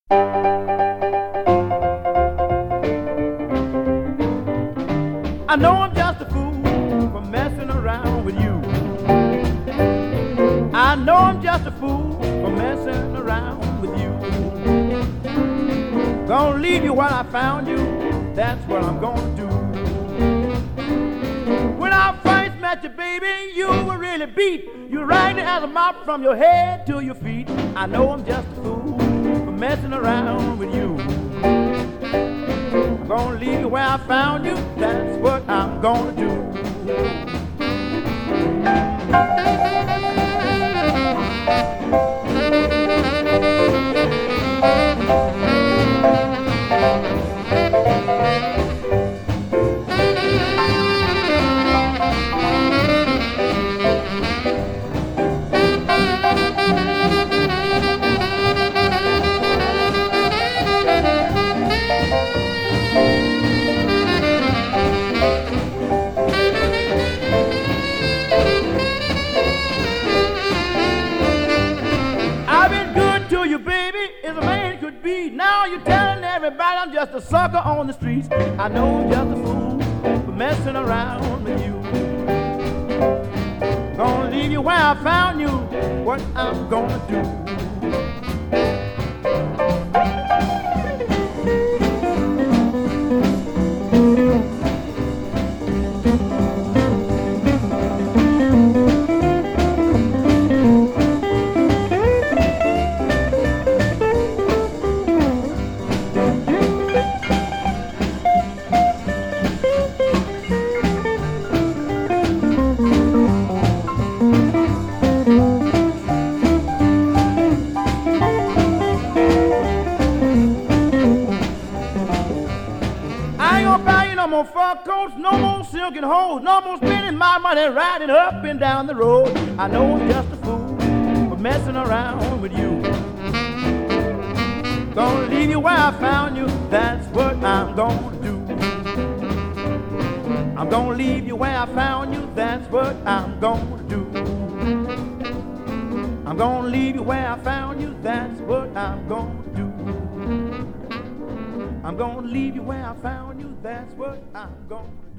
I know I'm just a fool for messing around with you. I know I'm just a fool for messing around with you. Gonna leave you while I found you, that's what I'm gonna do. When I first met you, baby, you were really beat. You riding as a mop from your head to your feet. I know I'm just a fool for messing around with you. I'm gonna leave you where I found you, that's what I'm gonna do. As a man could be. Now you're telling everybody I'm just a sucker on the streets. I know I'm just a fool for messing around with you. Gonna leave you where I found you, what I'm gonna do. No more fur coats, no more silken hose, no more spending my money riding up and down the road. I know I'm just a fool for messing around with you. Gonna leave you where I found you, that's what I'm gonna do. I'm gonna leave you where I found you, that's what I'm gonna do. I'm gonna leave you where I found you, that's what I'm gonna do. I'm gonna leave you where I found you, that's what I'm gonna do.